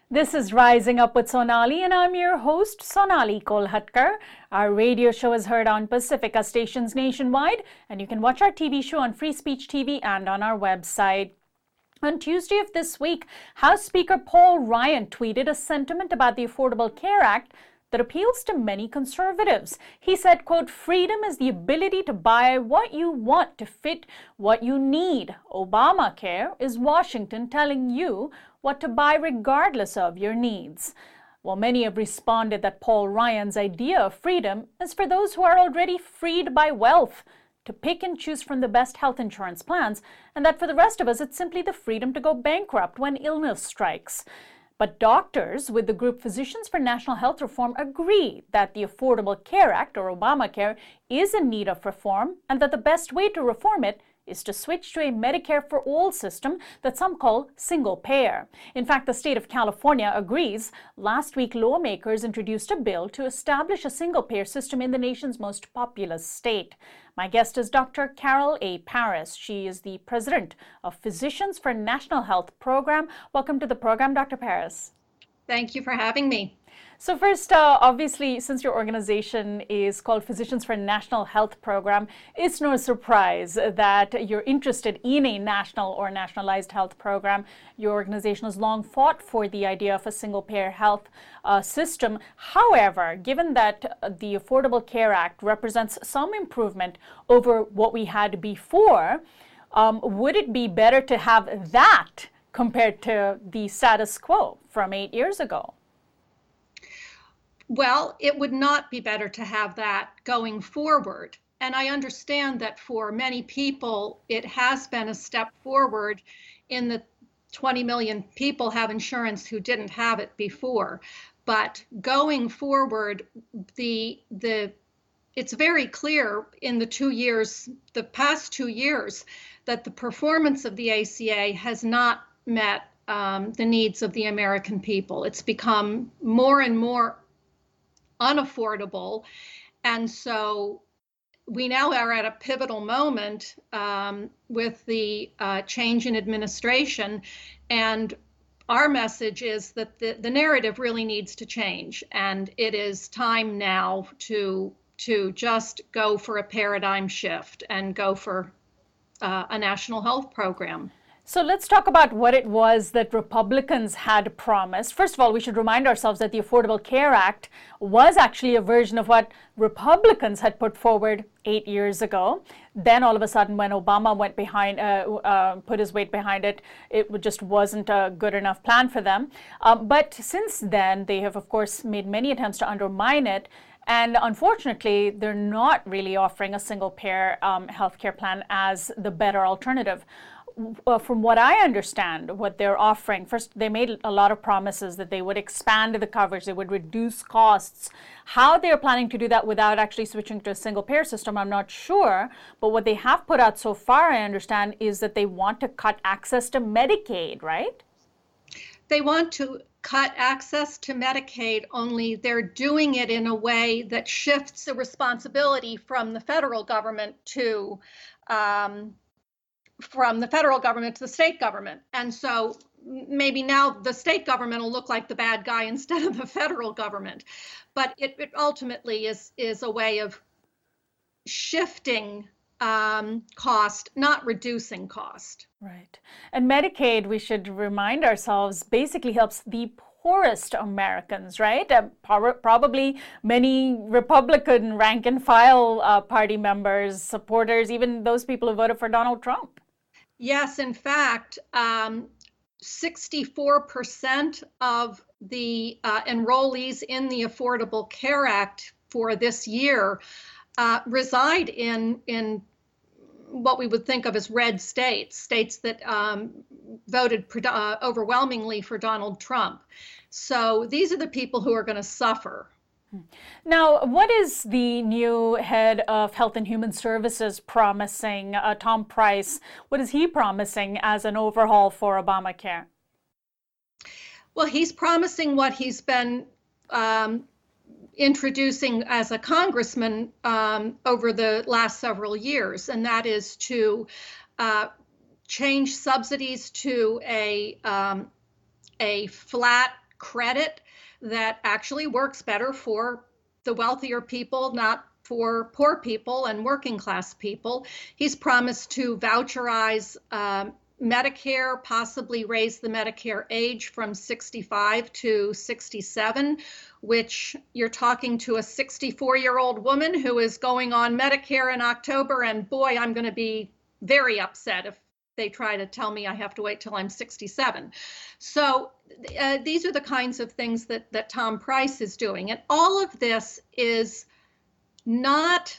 This is Rising Up with Sonali, and I'm your host, Sonali Kolhatkar. Our radio show is heard on Pacifica stations nationwide, and you can watch our TV show on Free Speech TV and on our website. On Tuesday of this week, House Speaker Paul Ryan tweeted a sentiment about the Affordable Care Act that appeals to many conservatives. He said, quote, "Freedom is the ability to buy what you want to fit what you need. Obamacare is Washington telling you what to buy regardless of your needs." Well, many have responded that Paul Ryan's idea of freedom is for those who are already freed by wealth to pick and choose from the best health insurance plans, and that for the rest of us, it's simply the freedom to go bankrupt when illness strikes. But doctors with the group Physicians for National Health Reform agree that the Affordable Care Act, or Obamacare, is in need of reform, and that the best way to reform it is to switch to a Medicare for All system that some call single payer. In fact, the state of California agrees. Last week, lawmakers introduced a bill to establish a single payer system in the nation's most populous state. My guest is Dr. Carol A. Parris. She is the president of Physicians for National Health Program. Welcome to the program, Dr. Parris. Thank you for having me. So first, obviously, since your organization is called Physicians for National Health Program, it's no surprise that you're interested in a national or nationalized health program. Your organization has long fought for the idea of a single-payer health system. However, given that the Affordable Care Act represents some improvement over what we had before, would it be better to have that compared to the status quo from 8 years ago? Well, it would not be better to have that going forward. And I understand that for many people, it has been a step forward in the 20 million people have insurance who didn't have it before. But going forward, it's very clear in the past 2 years, that the performance of the ACA has not met the needs of the American people. It's become more and more unaffordable. And so we now are at a pivotal moment with the change in administration. And our message is that the narrative really needs to change. And it is time now to just go for a paradigm shift and go for a national health program. So let's talk about what it was that Republicans had promised. First of all, we should remind ourselves that the Affordable Care Act was actually a version of what Republicans had put forward 8 years ago. Then all of a sudden, when Obama went behind, put his weight behind it, it just wasn't a good enough plan for them. But since then, they have, of course, made many attempts to undermine it. And unfortunately, they're not really offering a single-payer healthcare plan as the better alternative. From what I understand, what they're offering, first, they made a lot of promises that they would expand the coverage, they would reduce costs. How they're planning to do that without actually switching to a single payer system, I'm not sure. But what they have put out so far, I understand, is that they want to cut access to Medicaid, right? They want to cut access to Medicaid, only they're doing it in a way that shifts the responsibility from the federal government to the state government. And so maybe now the state government will look like the bad guy instead of the federal government. But it ultimately is a way of shifting cost, not reducing cost. Right. And Medicaid, we should remind ourselves, basically helps the poorest Americans, right? Probably many Republican rank and file party members, supporters, even those people who voted for Donald Trump. Yes, in fact, 64% of the enrollees in the Affordable Care Act for this year reside in what we would think of as red states that voted overwhelmingly for Donald Trump. So these are the people who are going to suffer. Now, what is the new head of Health and Human Services promising, Tom Price? What is he promising as an overhaul for Obamacare? Well, he's promising what he's been introducing as a congressman over the last several years, and that is to change subsidies to a flat credit that actually works better for the wealthier people, not for poor people and working class people. He's promised to voucherize Medicare, possibly raise the Medicare age from 65 to 67, which you're talking to a 64-year-old woman who is going on Medicare in October, and boy, I'm going to be very upset if they try to tell me I have to wait till I'm 67. So these are the kinds of things that Tom Price is doing. And all of this is not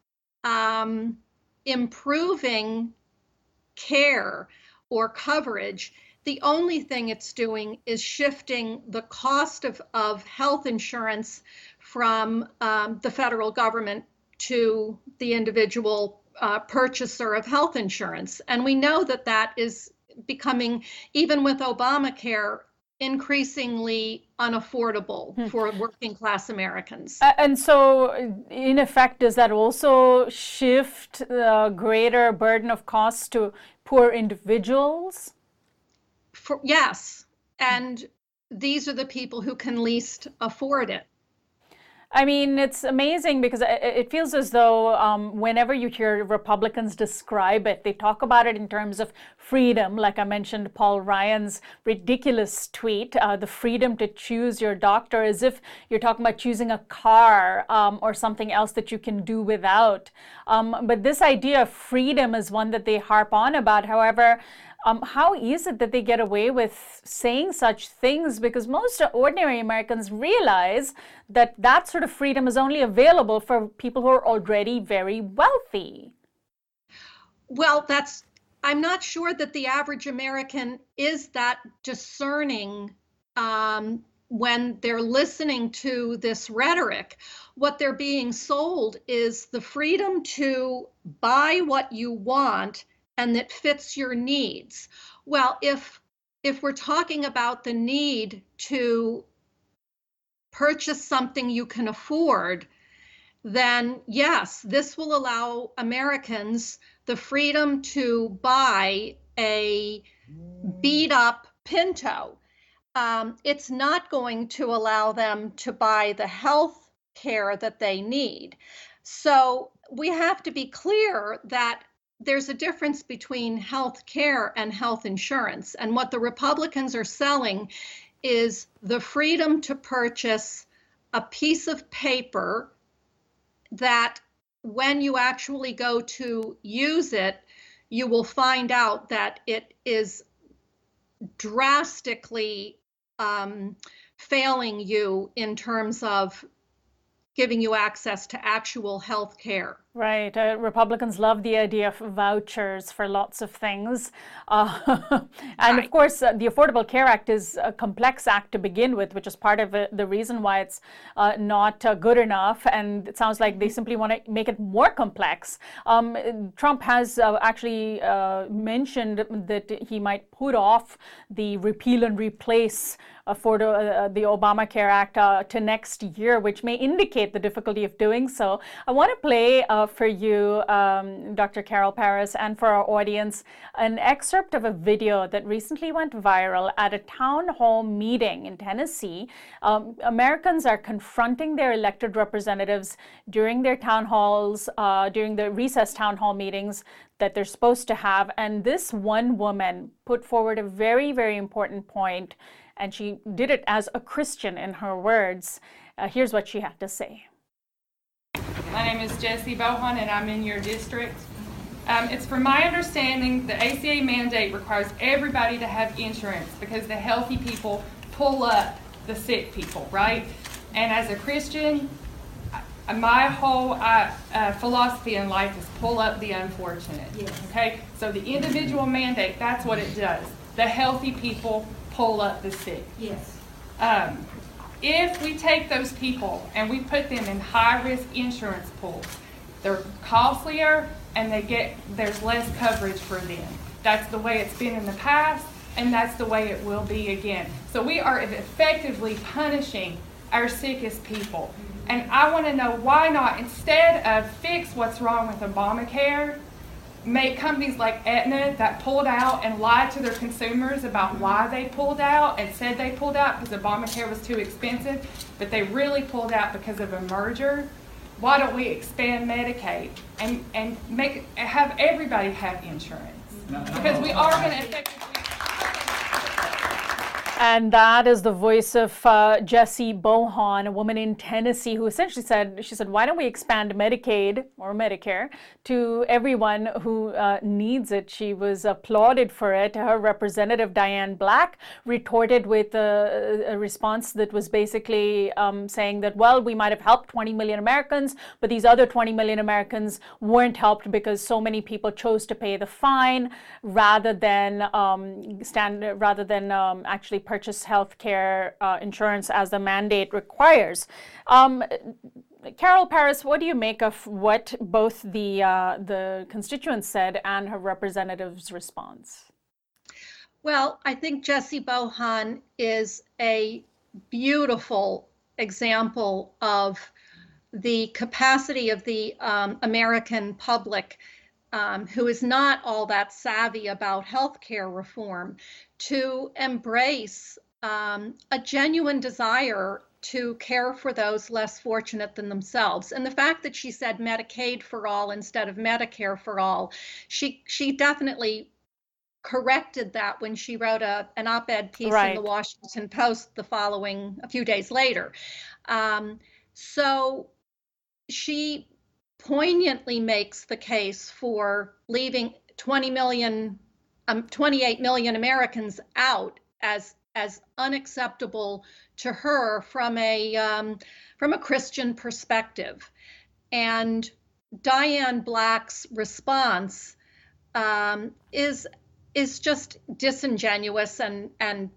improving care or coverage. The only thing it's doing is shifting the cost of health insurance from the federal government to the individual purchaser of health insurance. And we know that that is becoming, even with Obamacare, increasingly unaffordable for working class Americans. And so, in effect, does that also shift the greater burden of costs to poor individuals? Yes. And these are the people who can least afford it. I mean, it's amazing because it feels as though whenever you hear Republicans describe it, they talk about it in terms of freedom. Like I mentioned, Paul Ryan's ridiculous tweet, the freedom to choose your doctor, as if you're talking about choosing a car or something else that you can do without. But this idea of freedom is one that they harp on about. However, how is it that they get away with saying such things? Because most ordinary Americans realize that that sort of freedom is only available for people who are already very wealthy. Well, I'm not sure that the average American is that discerning when they're listening to this rhetoric. What they're being sold is the freedom to buy what you want and that fits your needs. Well, if we're talking about the need to purchase something you can afford, then yes, this will allow Americans the freedom to buy a beat up Pinto. It's not going to allow them to buy the health care that they need. So we have to be clear that there's a difference between health care and health insurance. And what the Republicans are selling is the freedom to purchase a piece of paper that when you actually go to use it, you will find out that it is drastically failing you in terms of giving you access to actual health care. Right. Republicans love the idea of vouchers for lots of things. And of course, the Affordable Care Act is a complex act to begin with, which is part of the reason why it's not good enough. And it sounds like they simply want to make it more complex. Trump has actually mentioned that he might put off the repeal and replace for the Obamacare Act to next year, which may indicate the difficulty of doing so. I want to play for you, Dr. Carol Paris, and for our audience, an excerpt of a video that recently went viral at a town hall meeting in Tennessee. Americans are confronting their elected representatives during their town halls, during the recess town hall meetings that they're supposed to have. And this one woman put forward a very, very important point, and she did it as a Christian in her words. Here's what she had to say. My name is Jessie Bohan, and I'm in your district. It's from my understanding the ACA mandate requires everybody to have insurance because the healthy people pull up the sick people, right? And as a Christian, my whole philosophy in life is pull up the unfortunate. Yes. Okay? So the individual mandate, that's what it does. The healthy people pull up the sick. Yes. If we take those people and we put them in high-risk insurance pools, they're costlier and there's less coverage for them. That's the way it's been in the past, and that's the way it will be again. So we are effectively punishing our sickest people. And I want to know why not, instead of fix what's wrong with Obamacare, make companies like Aetna that pulled out and lied to their consumers about why they pulled out and said they pulled out because Obamacare was too expensive, but they really pulled out because of a merger. Why don't we expand Medicaid and have everybody have insurance? Because we are going to effectively. And that is the voice of Jessie Bohon, a woman in Tennessee, who essentially said, why don't we expand Medicaid or Medicare to everyone who needs it? She was applauded for it. Her representative, Diane Black, retorted with a response that was basically saying that, well, we might have helped 20 million Americans, but these other 20 million Americans weren't helped because so many people chose to pay the fine rather than actually purchase health care insurance as the mandate requires. Carol Paris, what do you make of what both the constituents said and her representative's response? Well, I think Jessie Bohon is a beautiful example of the capacity of the American public who is not all that savvy about healthcare reform to embrace a genuine desire to care for those less fortunate than themselves. And the fact that she said Medicaid for all instead of Medicare for all, she definitely corrected that when she wrote an op-ed piece in the Washington Post a few days later. So she poignantly makes the case for leaving 28 million Americans out as unacceptable to her from a Christian perspective. And Diane Black's response is just disingenuous and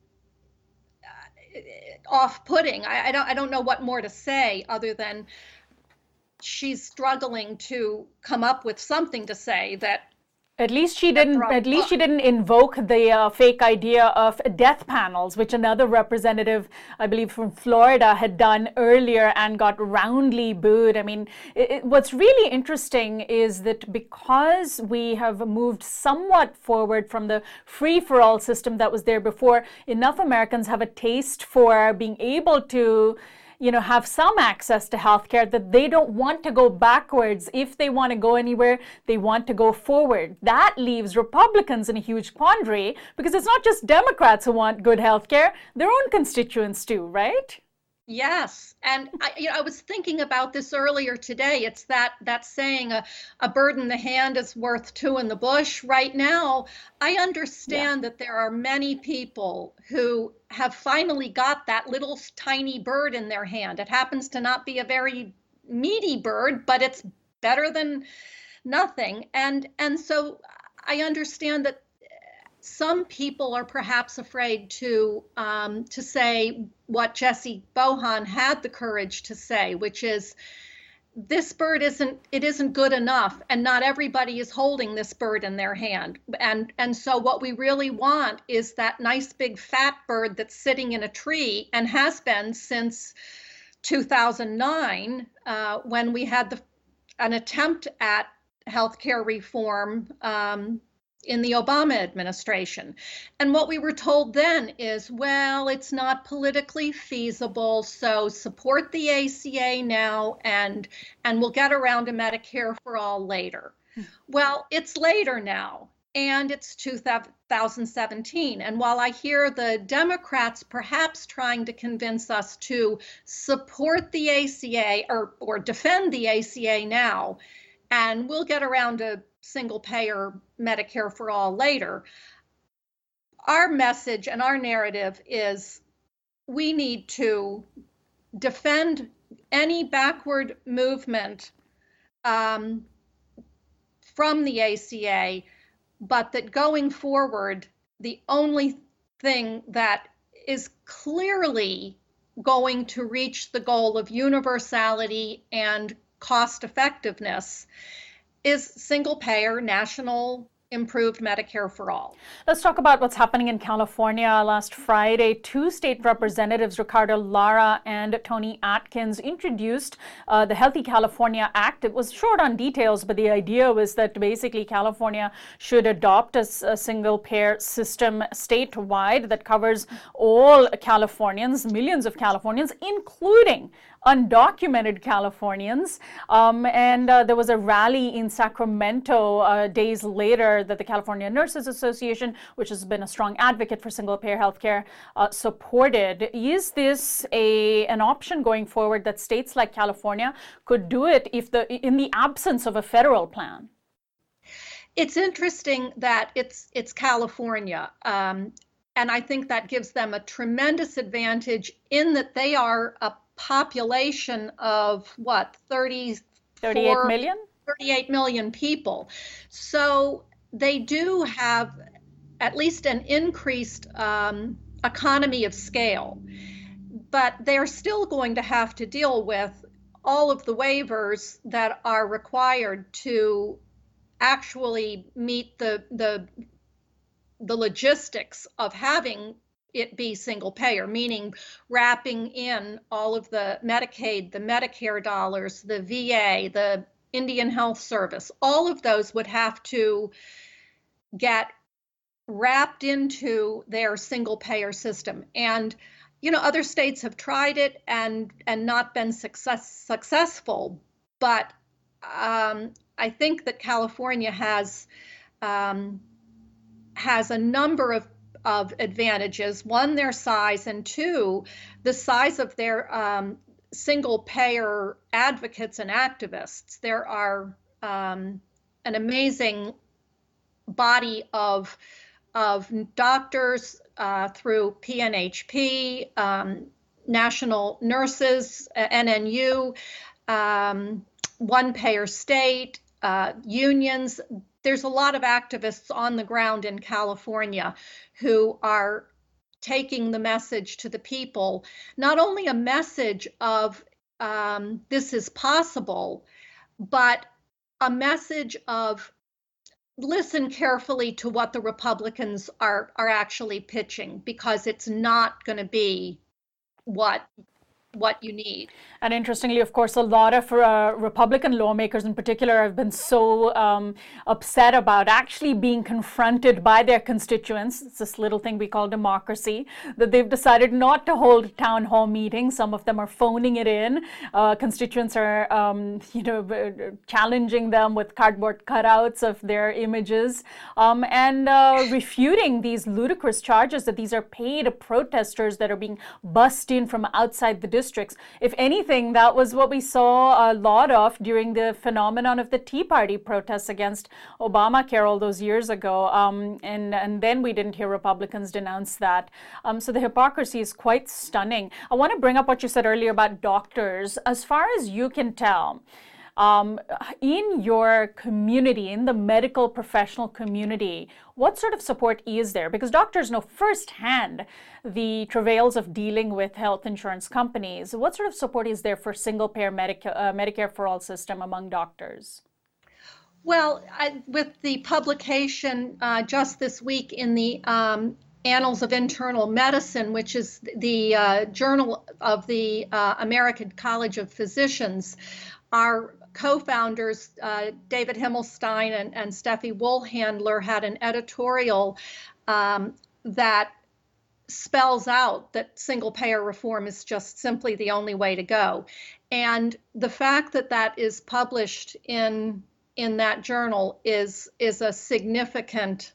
off-putting. I don't know what more to say other than she's struggling to come up with something to say that At least she didn't invoke the fake idea of death panels, which another representative, I believe from Florida, had done earlier and got roundly booed. I mean, what's really interesting is that because we have moved somewhat forward from the free-for-all system that was there before, enough Americans have a taste for being able to have some access to healthcare that they don't want to go backwards. If they want to go anywhere, they want to go forward. That leaves Republicans in a huge quandary because it's not just Democrats who want good healthcare, their own constituents do, right? Yes. And I was thinking about this earlier today. It's that saying, a bird in the hand is worth two in the bush. Right now, I understand that there are many people who have finally got that little tiny bird in their hand. It happens to not be a very meaty bird, but it's better than nothing. And so I understand that some people are perhaps afraid to say what Jessie Bohon had the courage to say, which is this bird isn't good enough, and not everybody is holding this bird in their hand. And so what we really want is that nice big fat bird that's sitting in a tree and has been since 2009, when we had an attempt at healthcare reform in the Obama administration. And what we were told then is, well, it's not politically feasible, so support the ACA now and we'll get around to Medicare for all later. Well, it's later now, and it's 2017. And while I hear the Democrats perhaps trying to convince us to support the ACA or defend the ACA now, and we'll get around to single payer Medicare for all later, our message and our narrative is we need to defend any backward movement from the ACA, but that going forward, the only thing that is clearly going to reach the goal of universality and cost effectiveness is single payer national improved Medicare for all. Let's talk about what's happening in California. Last Friday, two state representatives, Ricardo Lara and Tony Atkins, introduced the Healthy California Act. It was short on details, but the idea was that basically California should adopt a single-payer system statewide that covers all Californians, millions of Californians, including undocumented Californians. There was a rally in Sacramento days later that the California Nurses Association, which has been a strong advocate for single-payer healthcare, supported. Is this an option going forward that states like California could do it in the absence of a federal plan? It's interesting that it's California. And I think that gives them a tremendous advantage in that they are a population of 38 million people. So they do have at least an increased economy of scale, but they're still going to have to deal with all of the waivers that are required to actually meet the logistics of having it be single payer, meaning wrapping in all of the Medicaid, the Medicare dollars, the VA, the Indian Health Service. All of those would have to get wrapped into their single payer system. And, other states have tried it and not been successful. But I think that California has a number of advantages. One, their size, and two, the size of their single payer advocates and activists. There are an amazing body of doctors through PNHP, National Nurses, NNU, One Payer State, unions. There's a lot of activists on the ground in California who are taking the message to the people, not only a message of this is possible, but a message of listen carefully to what the Republicans are actually pitching, because it's not going to be what you need. And interestingly, of course, a lot of Republican lawmakers in particular have been so upset about actually being confronted by their constituents. It's this little thing we call democracy, that they've decided not to hold town hall meetings. Some of them are phoning it in. Constituents are, challenging them with cardboard cutouts of their images and refuting these ludicrous charges that these are paid protesters that are being bussed in from outside the districts. If anything, that was what we saw a lot of during the phenomenon of the Tea Party protests against Obamacare all those years ago. And then we didn't hear Republicans denounce that. So the hypocrisy is quite stunning. I want to bring up what you said earlier about doctors. As far as you can tell, in your community, in the medical professional community, what sort of support is there? Because doctors know firsthand the travails of dealing with health insurance companies. What sort of support is there for single-payer Medicare for all system among doctors? Well, with the publication just this week in the Annals of Internal Medicine, which is the journal of the American College of Physicians, our co-founders, David Himmelstein and Steffi Woolhandler, had an editorial that spells out that single payer reform is just simply the only way to go. And the fact that that is published in that journal is significant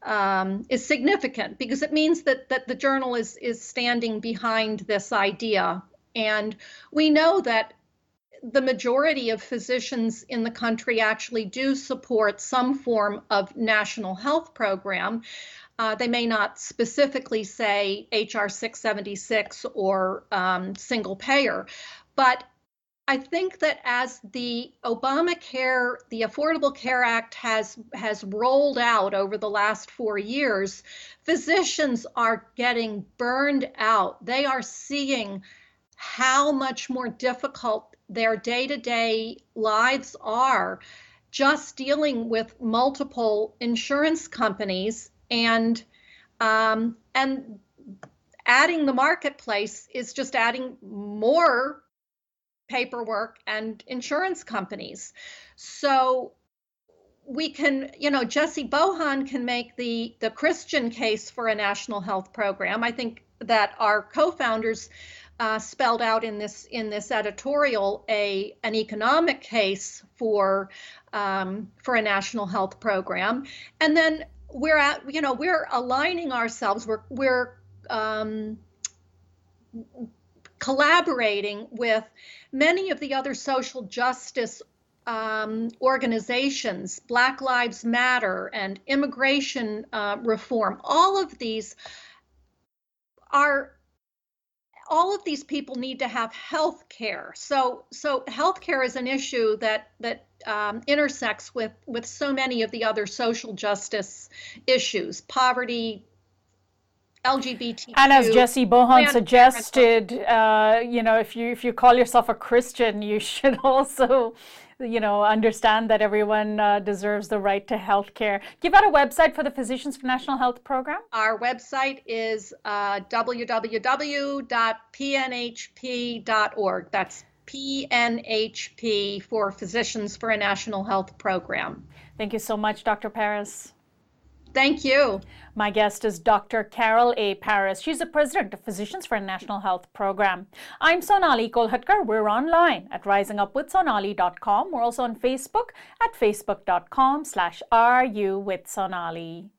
because it means that the journal is standing behind this idea. And we know that the majority of physicians in the country actually do support some form of national health program. They may not specifically say HR 676 or single payer, but I think that as the Obamacare, the Affordable Care Act has rolled out over the last 4 years, physicians are getting burned out. They are seeing how much more difficult their day-to-day lives are just dealing with multiple insurance companies, and adding the marketplace is just adding more paperwork and insurance companies. So we can, Jesse Bohan can make the Christian case for a national health program. I think that our co-founders spelled out in this editorial an economic case for a national health program, and then we're aligning ourselves. We're collaborating with many of the other social justice organizations, Black Lives Matter and immigration reform. All of these people need to have health care. So health care is an issue that intersects with so many of the other social justice issues, poverty, LGBTQ. And as Jesse Bohan suggested, if you call yourself a Christian, you should also, understand that everyone deserves the right to health care. Give out a website for the Physicians for National Health program. Our website is www.pnhp.org. That's PNHP for Physicians for a National Health program. Thank you so much, Dr. Paris. Thank you. My guest is Dr. Carol A. Paris. She's the president of Physicians for a National Health program. I'm Sonali Kolhatkar. We're online at risingupwithsonali.com. We're also on Facebook at facebook.com/RUwithSonali.